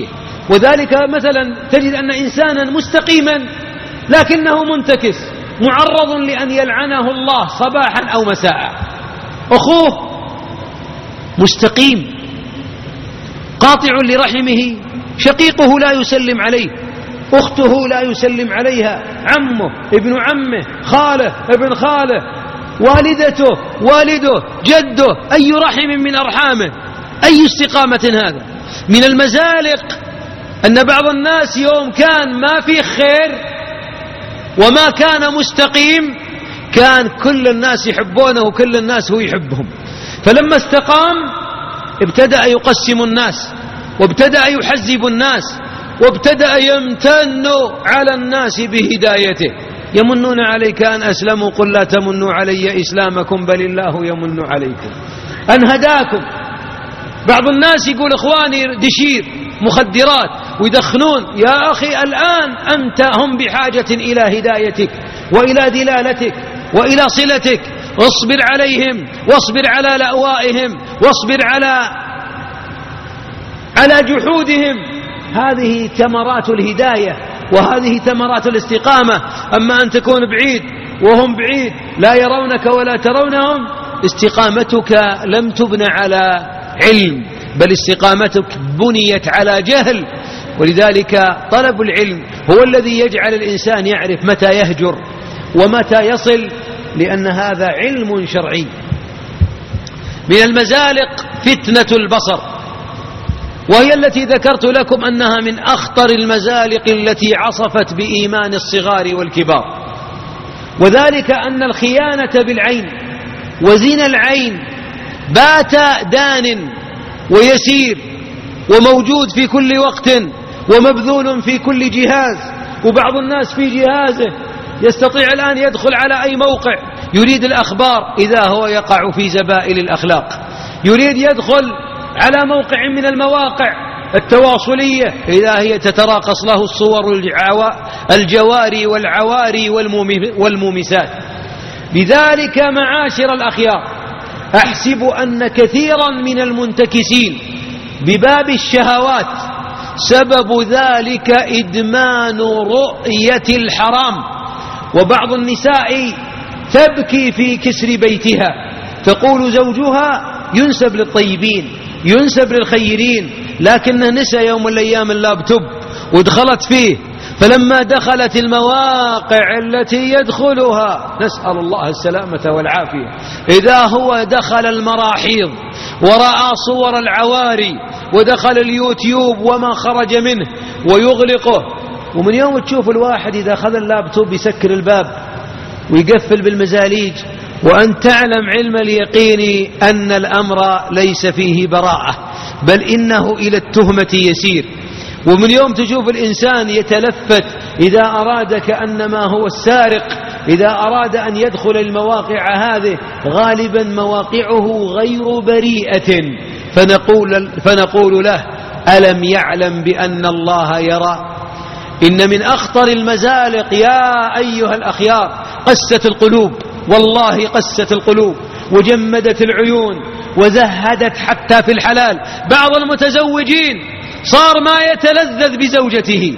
Speaker 3: وذلك مثلا تجد أن إنسانا مستقيما لكنه منتكس معرض لأن يلعنه الله صباحا أو مساء. أخوه مستقيم قاطع لرحمه، شقيقه لا يسلم عليه، أخته لا يسلم عليها، عمه ابن عمه، خاله ابن خاله، والدته والده، جده، أي رحم من أرحامه، أي استقامة هذا. من المزالق أن بعض الناس يوم كان ما فيه خير وما كان مستقيم كان كل الناس يحبونه وكل الناس هو يحبهم، فلما استقام ابتدأ يقسم الناس وابتدأ يحزب الناس وابتدأ يمتن على الناس بهدايته. يمنون عليك أن أسلموا قل لا تمنوا علي إسلامكم بل الله يمن عليكم أن هداكم. بعض الناس يقول إخواني دشير مخدرات ويدخنون، يا أخي الآن أنت هم بحاجة إلى هدايتك وإلى دلالتك وإلى صلتك، اصبر عليهم واصبر على لأوائهم واصبر على جحودهم. هذه ثمرات الهداية وهذه ثمرات الاستقامة. أما أن تكون بعيد وهم بعيد لا يرونك ولا ترونهم، استقامتك لم تبنى على علم بل استقامتك بنيت على جهل. ولذلك طلب العلم هو الذي يجعل الإنسان يعرف متى يهجر ومتى يصل، لأن هذا علم شرعي. من المزالق فتنة البصر، وهي التي ذكرت لكم أنها من أخطر المزالق التي عصفت بإيمان الصغار والكبار، وذلك أن الخيانة بالعين وزنا العين بات دان ويسير وموجود في كل وقت ومبذول في كل جهاز. وبعض الناس في جهازه يستطيع الآن يدخل على أي موقع يريد الأخبار إذا هو يقع في زبائل الأخلاق، يريد يدخل على موقع من المواقع التواصلية إذا هي تتراقص له الصور الجواري والعواري والمومسات. لذلك معاشر الأخيار أحسب أن كثيرا من المنتكسين بباب الشهوات سبب ذلك إدمان رؤية الحرام. وبعض النساء تبكي في كسر بيتها، تقول زوجها ينسب للطيبين ينسب للخيرين، لكنه نسى يوم من الأيام اللابتوب ودخلت فيه، فلما دخلت المواقع التي يدخلها نسأل الله السلامة والعافية إذا هو دخل المراحيض ورأى صور العواري ودخل اليوتيوب وما خرج منه ويغلقه. ومن يوم تشوف الواحد إذا أخذ اللابتوب يسكر الباب ويقفل بالمزاليج، وأن تعلم علم اليقين أن الأمر ليس فيه براءة بل إنه إلى التهمة يسير. ومن يوم تشوف الإنسان يتلفت إذا أراد كأنما هو السارق، إذا أراد أن يدخل المواقع هذه غالبا مواقعه غير بريئة، فنقول له ألم يعلم بأن الله يرى؟ إن من أخطر المزالق يا أيها الأخيار قست القلوب، والله قست القلوب وجمدت العيون وزهدت حتى في الحلال. بعض المتزوجين صار ما يتلذذ بزوجته،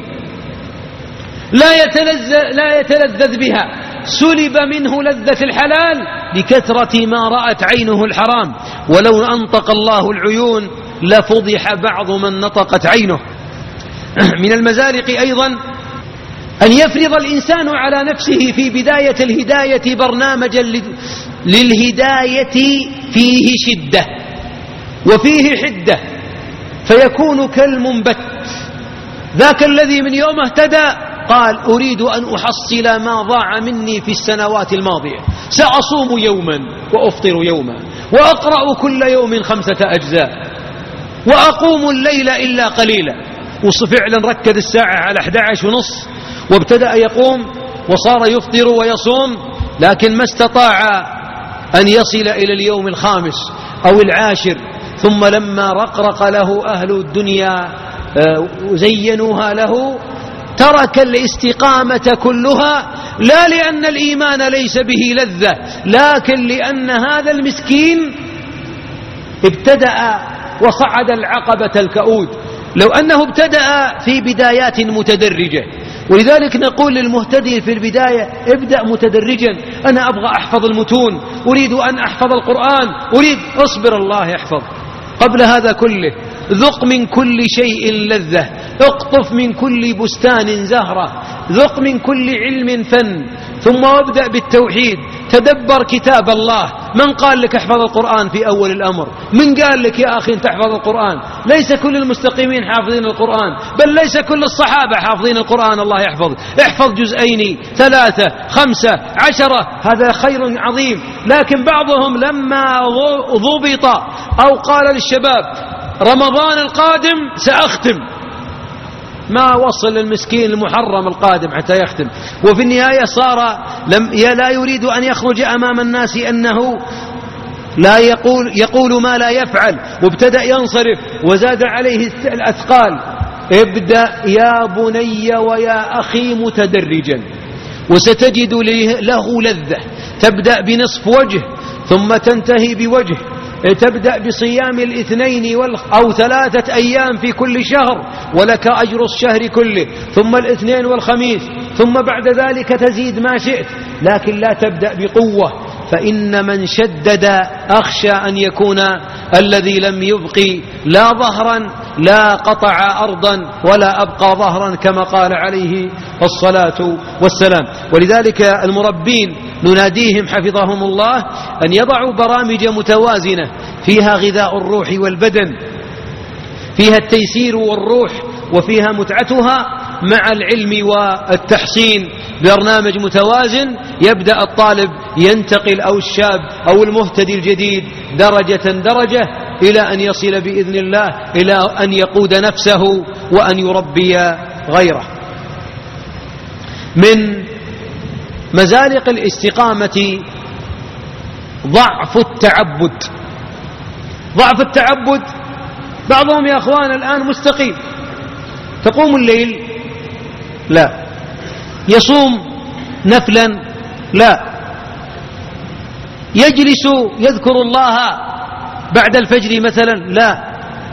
Speaker 3: لا يتلذذ بها، سلب منه لذة الحلال لكثرة ما رأت عينه الحرام. ولو أنطق الله العيون لفضح بعض من نطقت عينه. من المزالق أيضا أن يفرض الإنسان على نفسه في بداية الهداية برنامجا للهداية فيه شدة وفيه حدة، فيكون كالمنبت، ذاك الذي من يوم اهتدى قال أريد أن أحصل ما ضاع مني في السنوات الماضية، سأصوم يوما وأفطر يوما وأقرأ كل يوم 5 أجزاء وأقوم الليل إلا قليلا. وفعلا ركز الساعة على 11:30 وابتدأ يقوم وصار يفطر ويصوم، لكن ما استطاع أن يصل إلى اليوم 5 أو 10. ثم لما رقرق له أهل الدنيا وزينوها له ترك الاستقامة كلها، لا لأن الإيمان ليس به لذة، لكن لأن هذا المسكين ابتدأ وصعد العقبة الكؤود لو أنه ابتدأ في بدايات متدرجة. ولذلك نقول للمهتدي في البداية ابدأ متدرجا. أنا أبغى أحفظ المتون، أريد أن أحفظ القرآن، أصبر الله يحفظ. قبل هذا كله ذق من كل شيء لذة، اقطف من كل بستان زهرة، ذق من كل علم فن، ثم وابدأ بالتوحيد. تدبر كتاب الله. من قال لك احفظ القرآن في أول الأمر؟ من قال لك يا أخي تحفظ القرآن؟ ليس كل المستقيمين حافظين القرآن، بل ليس كل الصحابة حافظين القرآن. الله يحفظ. احفظ جزئين 3 5 10، هذا خير عظيم. لكن بعضهم لما ضبط أو قال للشباب رمضان القادم سأختم، ما وصل المسكين المحرم القادم حتى يختم، وفي النهاية صار لا يريد أن يخرج أمام الناس أنه لا يقول ما لا يفعل، وابتدأ ينصرف وزاد عليه الأثقال. ابدأ يا بني ويا أخي متدرجا، وستجد له لذة. تبدأ بنصف وجه ثم تنتهي بوجه، تبدأ بصيام 2 أو 3 أيام في كل شهر ولك أجر الشهر كله، ثم 2 والخميس، ثم بعد ذلك تزيد ما شئت، لكن لا تبدأ بقوة، فإن من شدد أخشى أن يكون الذي لم يبقي لا ظهرا لا قطع أرضا ولا أبقى ظهرا، كما قال عليه الصلاة والسلام. ولذلك المربين نناديهم حفظهم الله أن يضعوا برامج متوازنة فيها غذاء الروح والبدن، فيها التيسير والروح وفيها متعتها مع العلم والتحصين. برنامج متوازن يبدأ الطالب ينتقل أو الشاب أو المهتدي الجديد درجة إلى أن يصل بإذن الله إلى أن يقود نفسه وأن يربي غيره. من مزالق الاستقامة ضعف التعبد. ضعف التعبد، بعضهم يا أخوان الآن مستقيم، تقوم الليل لا، يصوم نفلا لا، يجلس يذكر الله بعد الفجر مثلا لا.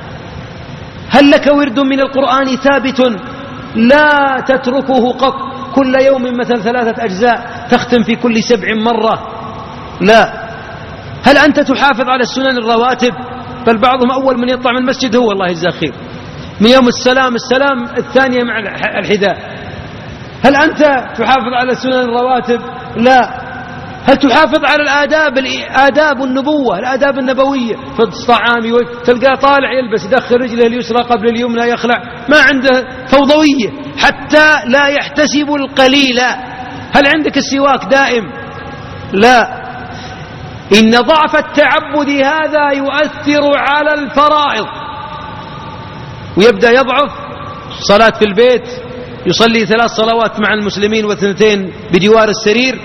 Speaker 3: هل لك ورد من القرآن ثابت لا تتركه قط؟ كل يوم مثلا 3 أجزاء تختم في كل 7 مرة لا. هل أنت تحافظ على السنن الرواتب؟ بل بعضهم أول من يطلع من المسجد هو الله يجزاه خير، من يوم السلام الثانية مع الحذاء. هل أنت تحافظ على السنن الرواتب؟ لا. هل تحافظ على آداب النبوة، الآداب النبوية في الطعام؟ تلقاه طالع يلبس يدخل رجله اليسرى قبل اليمنى يخلع، ما عنده فوضوية حتى لا يحتسب القليل. هل عندك السواك دائم؟ لا. إن ضعف التعبد هذا يؤثر على الفرائض، ويبدأ يضعف. صلاة في البيت يصلي 3 صلوات مع المسلمين و2 بجوار السرير،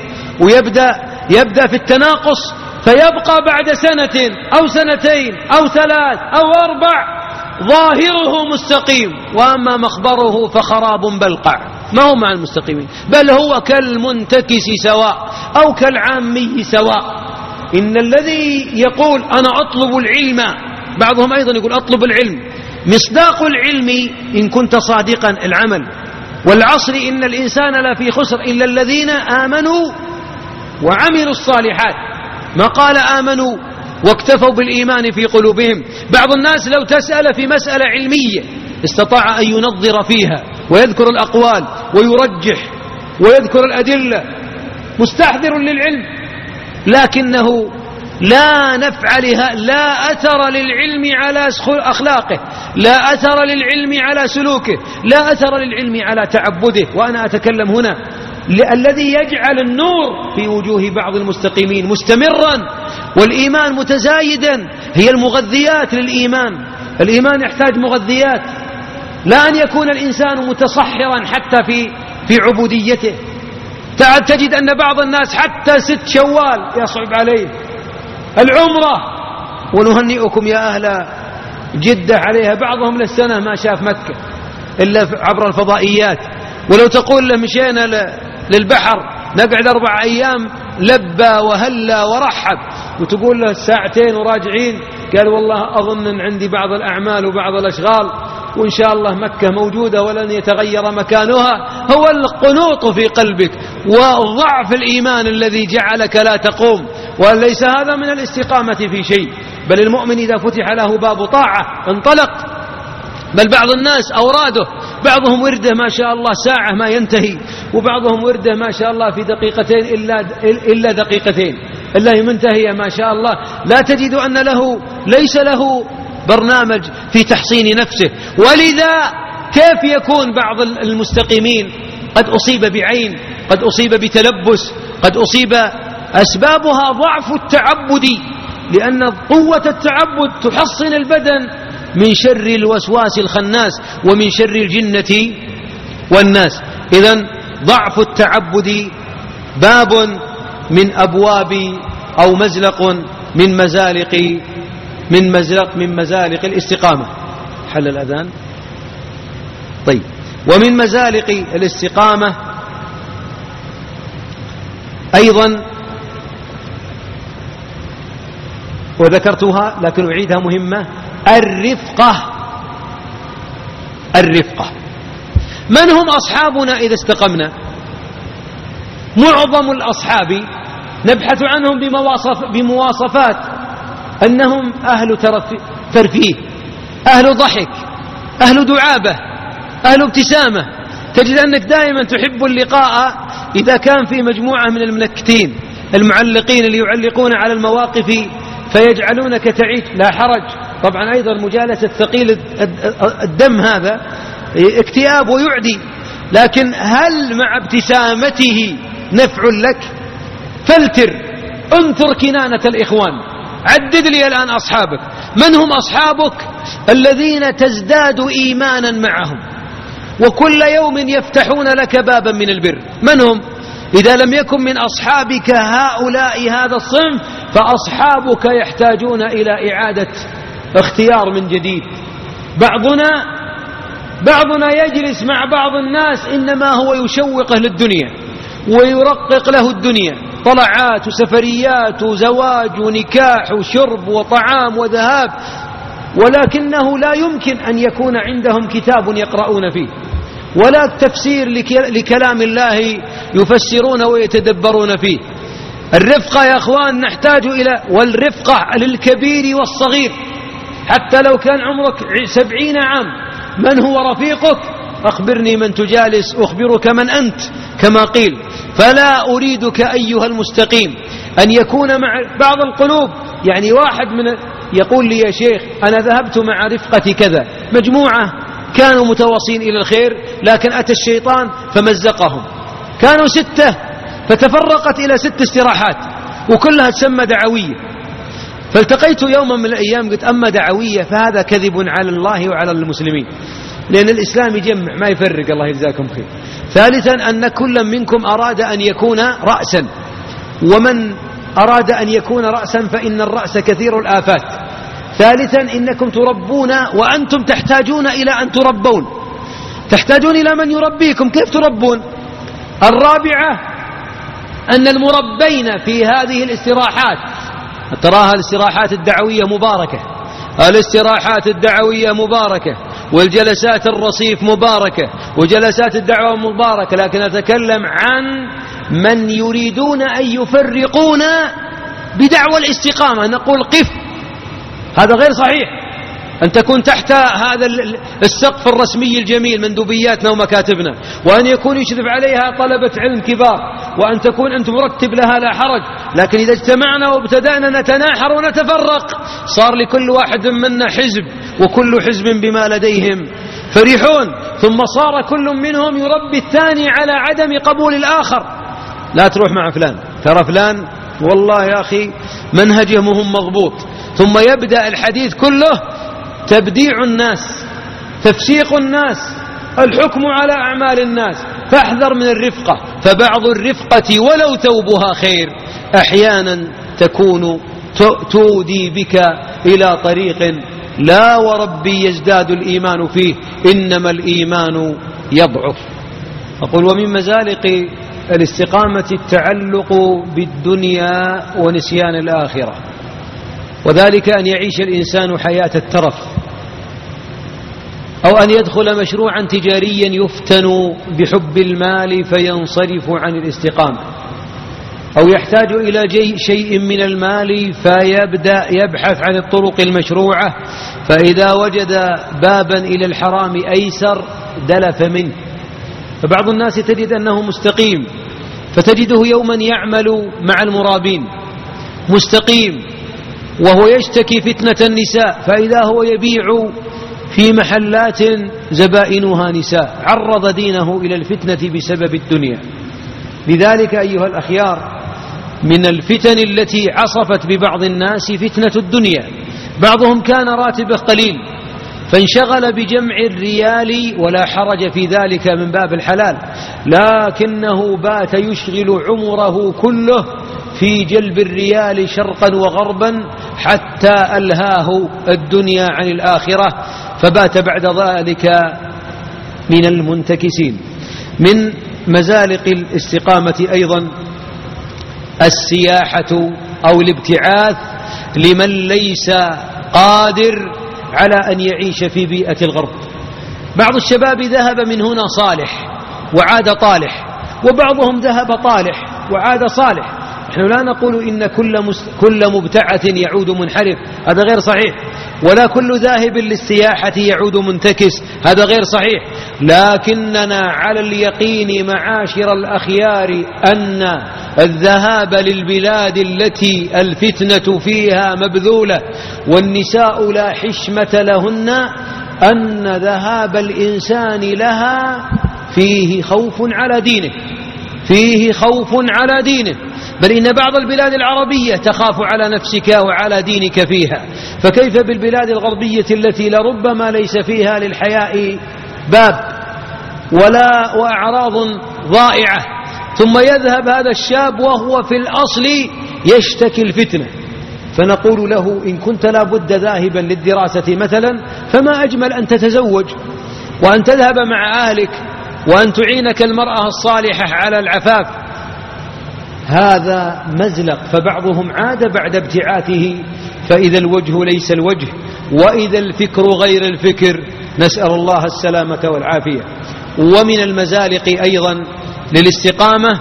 Speaker 3: ويبدأ في التناقص، فيبقى بعد 1 سنة أو 2 أو 3 أو 4 ظاهره مستقيم، وأما مخبره فخراب بلقع. ما هو مع المستقيمين، بل هو كالمنتكس سواء أو كالعامي سواء. إن الذي يقول أنا أطلب العلم، بعضهم أيضا يقول أطلب العلم، مصداق العلم إن كنت صادقا العمل. والعصر إن الإنسان لفي خسر إلا الذين آمنوا وعملوا الصالحات. ما قال آمنوا واكتفوا بالإيمان في قلوبهم. بعض الناس لو تسأل في مسألة علمية استطاع أن ينظر فيها ويذكر الأقوال ويرجح ويذكر الأدلة، مستحضر للعلم، لكنه لا نفع لها، لا أثر للعلم على أخلاقه، لا أثر للعلم على سلوكه، لا أثر للعلم على تعبده. وأنا أتكلم هنا الذي يجعل النور في وجوه بعض المستقيمين مستمرا والإيمان متزايدا هي المغذيات للإيمان. الإيمان يحتاج مغذيات، لا أن يكون الإنسان متصحرا حتى في عبوديته. تجد أن بعض الناس حتى 6 شوال يصعب عليه. العمرة، ونهنئكم يا أهل جدة عليها، بعضهم للسنة ما شاف مكة إلا عبر الفضائيات. ولو تقول له مشينا للبحر نقعد 4 أيام، لبى وهلا ورحب. وتقول له 2 ساعة وراجعين، قال والله أظن أن عندي بعض الأعمال وبعض الأشغال وإن شاء الله مكة موجودة ولن يتغير مكانها، هو القنوط في قلبك وضعف الإيمان الذي جعلك لا تقوم، وليس هذا من الاستقامة في شيء. بل المؤمن إذا فتح له باب طاعة انطلق. بل بعض الناس أوراده بعضهم ورده ما شاء الله ساعة ما ينتهي، وبعضهم ورده ما شاء الله في دقيقتين إلا دقيقتين الله منتهية ما شاء الله. لا تجد أن ليس له برنامج في تحصين نفسه. ولذا كيف يكون بعض المستقيمين قد أصيب بعين، قد أصيب بتلبس، قد أصيب أسبابها ضعف التعبد، لأن قوة التعبد تحصن البدن من شر الوسواس الخناس ومن شر الجنة والناس. إذن ضعف التعبد باب من أبواب أو مزلق من مزالق الاستقامة. حل الأذان. طيب، ومن مزالق الاستقامة أيضا وذكرتها لكن أعيدها مهمة، الرفقة. من هم أصحابنا إذا استقمنا؟ معظم الأصحاب نبحث عنهم بمواصفات أنهم أهل ترفيه، أهل ضحك، أهل دعابة، أهل ابتسامة. تجد أنك دائما تحب اللقاء إذا كان في مجموعة من المنكتين المعلقين اللي يعلقون على المواقف فيجعلونك تعيش. لا حرج، طبعا أيضا مجالسة ثقيل الدم هذا اكتئاب ويعدي، لكن هل مع ابتسامته نفع لك؟ فلتر، انثر كنانة الإخوان، عدد لي الآن أصحابك. من هم أصحابك الذين تزداد إيمانا معهم وكل يوم يفتحون لك بابا من البر؟ من هم؟ إذا لم يكن من أصحابك هؤلاء هذا الصنف فأصحابك يحتاجون إلى إعادة اختيار من جديد. بعضنا يجلس مع بعض الناس إنما هو يشوقه للدنيا ويرقق له الدنيا، طلعات وسفريات وزواج ونكاح وشرب وطعام وذهاب، ولكنه لا يمكن أن يكون عندهم كتاب يقرؤون فيه ولا تفسير لكلام الله يفسرون ويتدبرون فيه. الرفقة يا أخوان نحتاج والرفقة للكبير والصغير، حتى لو كان عمرك 70 عام. من هو رفيقك؟ أخبرني من تجالس أخبرك من أنت، كما قيل. فلا أريدك أيها المستقيم أن يكون مع بعض القلوب، يعني واحد يقول لي يا شيخ أنا ذهبت مع رفقتي كذا، مجموعة كانوا متواصلين إلى الخير لكن أتى الشيطان فمزقهم، كانوا 6 فتفرقت إلى 6 استراحات وكلها تسمى دعوية. فالتقيت يوما من الأيام قلت أما دعوية فهذا كذب على الله وعلى المسلمين، لأن الإسلام يجمع ما يفرق، الله يجزاكم خير. ثالثا أن كل منكم أراد أن يكون رأسا، ومن أراد أن يكون رأسا فإن الرأس كثير الآفات. ثالثا إنكم تربون وأنتم تحتاجون إلى أن تربون، تحتاجون إلى من يربيكم. كيف تربون؟ الرابعة أن المربين في هذه الاستراحات، تراها الاستراحات الدعوية مباركة، الاستراحات الدعوية مباركة، والجلسات الرصيف مباركة، وجلسات الدعوة مباركة، لكن أتكلم عن من يريدون أن يفرقون بدعوى الاستقامة. نقول قف، هذا غير صحيح. أن تكون تحت هذا السقف الرسمي الجميل مندوبياتنا ومكاتبنا، وأن يكون يشرف عليها طلبة علم كبار، وأن تكون أنت مرتب لها لا حرج. لكن إذا اجتمعنا وابتدأنا نتناحر ونتفرق صار لكل واحد منا حزب، وكل حزب بما لديهم فرحون، ثم صار كل منهم يربي الثاني على عدم قبول الآخر. لا تروح مع فلان، ترى فلان والله يا أخي منهجهم مضبوط، ثم يبدأ الحديث كله تبديع الناس، تفسيق الناس، الحكم على أعمال الناس. فاحذر من الرفقة، فبعض الرفقة ولو ثوبها خير أحيانا تكون تودي بك إلى طريق لا وربي يزداد الإيمان فيه، إنما الإيمان يضعف. أقول ومن مزالق الاستقامة التعلق بالدنيا ونسيان الآخرة، وذلك أن يعيش الإنسان حياة الترف، أو أن يدخل مشروعا تجاريا يفتن بحب المال فينصرف عن الاستقامة، أو يحتاج إلى شيء من المال فيبدأ يبحث عن الطرق المشروعة، فإذا وجد بابا إلى الحرام أيسر دلف منه. فبعض الناس تجد أنه مستقيم، فتجده يوما يعمل مع المرابين مستقيم وهو يشتكي فتنة النساء، فإذا هو يبيع في محلات زبائنها نساء، عرض دينه إلى الفتنة بسبب الدنيا. لذلك أيها الأخيار، من الفتن التي عصفت ببعض الناس فتنة الدنيا. بعضهم كان راتبه قليل فانشغل بجمع الريال، ولا حرج في ذلك من باب الحلال، لكنه بات يشغل عمره كله في جلب الريال شرقا وغربا حتى ألهاه الدنيا عن الآخرة، فبات بعد ذلك من المنتكسين. من مزالق الاستقامة أيضا السياحة أو الابتعاث لمن ليس قادر على أن يعيش في بيئة الغرب. بعض الشباب ذهب من هنا صالح وعاد طالح، وبعضهم ذهب طالح وعاد صالح. نحن لا نقول إن كل مبتعث يعود منحرف، هذا غير صحيح، ولا كل ذاهب للسياحة يعود منتكس، هذا غير صحيح. لكننا على اليقين معاشر الأخيار أن الذهاب للبلاد التي الفتنة فيها مبذولة والنساء لا حشمة لهن، أن ذهاب الإنسان لها فيه خوف على دينه، فيه خوف على دينه. بل إن بعض البلاد العربية تخاف على نفسك وعلى دينك فيها، فكيف بالبلاد الغربية التي لربما ليس فيها للحياء باب ولا وأعراض ضائعة، ثم يذهب هذا الشاب وهو في الأصل يشتكي الفتنة. فنقول له إن كنت لابد ذاهبا للدراسة مثلا، فما أجمل أن تتزوج وأن تذهب مع أهلك وأن تعينك المرأة الصالحة على العفاف. هذا مزلق. فبعضهم عاد بعد ابتعاثه فإذا الوجه ليس الوجه وإذا الفكر غير الفكر، نسأل الله السلامة والعافية. ومن المزالق أيضا للاستقامة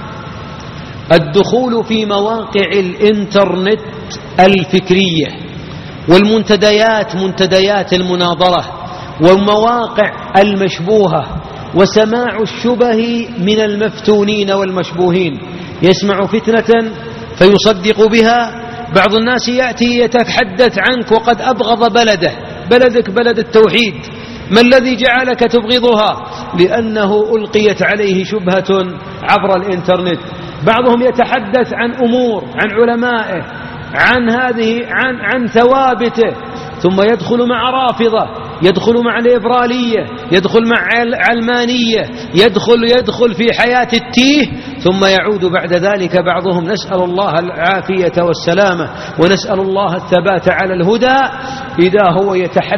Speaker 3: الدخول في مواقع الإنترنت الفكرية والمنتديات، منتديات المناظرة والمواقع المشبوهة، وسماع الشبه من المفتونين والمشبوهين. يسمع فتنة فيصدق بها. بعض الناس يأتي يتحدث عنك وقد أبغض بلده، بلدك بلد التوحيد، ما الذي جعلك تبغضها؟ لأنه ألقيت عليه شبهة عبر الإنترنت. بعضهم يتحدث عن أمور، عن علمائه، عن ثوابته، ثم يدخل مع رافضة، يدخل مع الإبرالية، يدخل مع علمانية، يدخل في حياة التيه، ثم يعود بعد ذلك بعضهم، نسأل الله العافية والسلامة ونسأل الله الثبات على الهدى، إذا هو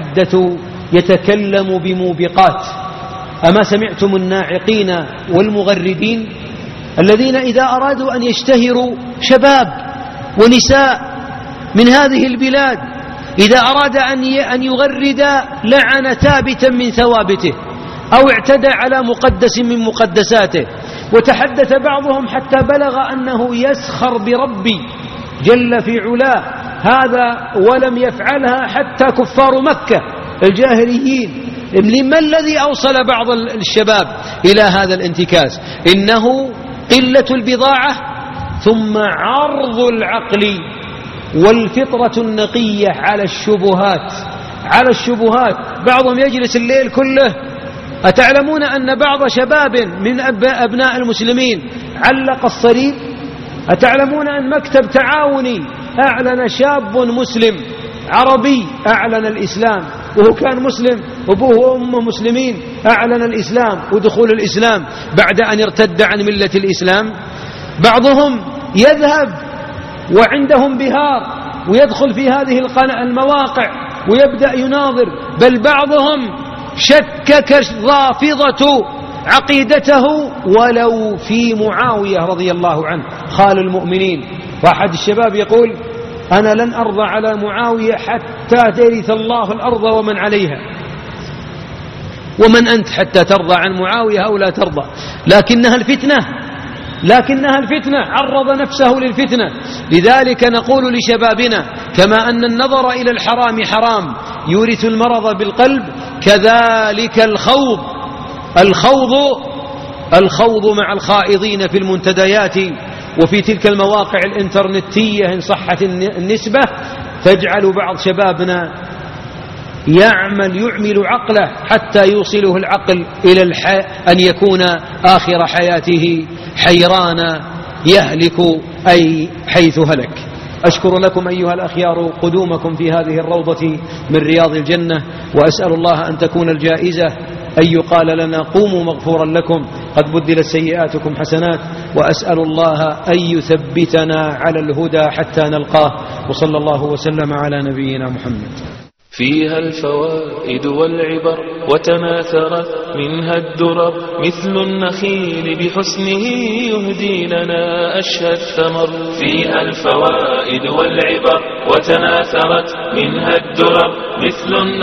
Speaker 3: يتكلم بموبقات. أما سمعتم الناعقين والمغردين الذين إذا أرادوا أن يشتهروا شباب ونساء من هذه البلاد، إذا أراد أن يغرد لعن ثابتا من ثوابته أو اعتدى على مقدس من مقدساته. وتحدث بعضهم حتى بلغ أنه يسخر بربي جل في علاه هذا، ولم يفعلها حتى كفار مكة الجاهليين. لما الذي أوصل بعض الشباب إلى هذا الانتكاس؟ إنه قلة البضاعة، ثم عرض العقل والفطرة النقية على الشبهات. بعضهم يجلس الليل كله. أتعلمون أن بعض شباب من أبناء المسلمين علق الصليب؟ أتعلمون أن مكتب تعاوني أعلن شاب مسلم عربي أعلن الإسلام، وهو كان مسلم، أبوه وأمه مسلمين، أعلن الإسلام ودخول الإسلام بعد أن ارتد عن ملة الإسلام. بعضهم يذهب وعنده انبهار ويدخل في هذه المواقع ويبدأ يناظر، بل بعضهم شكك رافضة عقيدته ولو في معاوية رضي الله عنه خال المؤمنين. واحد الشباب يقول أنا لن أرضى على معاوية حتى ترث الله الأرض ومن عليها. ومن أنت حتى ترضى عن معاوية أو لا ترضى؟ لكنها الفتنة، عرض نفسه للفتنة. لذلك نقول لشبابنا كما أن النظر إلى الحرام حرام يورث المرض بالقلب، كذلك الخوض مع الخائضين في المنتديات وفي تلك المواقع الإنترنتية إن صحت النسبة، تجعل بعض شبابنا يعمل عقله حتى يوصله العقل إلى أن يكون آخر حياته حيران يهلك أي حيث هلك. أشكر لكم أيها الأخيار قدومكم في هذه الروضة من رياض الجنة، وأسأل الله أن تكون الجائزة أن يقال لنا قوموا مغفورا لكم قد بدلت سيئاتكم حسنات، وأسأل الله أن يثبتنا على الهدى حتى نلقاه، وصلى الله وسلم على نبينا محمد.
Speaker 1: فيها الفوائد والعبر وتناثرت منها الدرر، مثل النخيل بحسنه يهدي لنا أشهى الثمر. فيها الفوائد والعبر وتناثرت منها الدرر مثل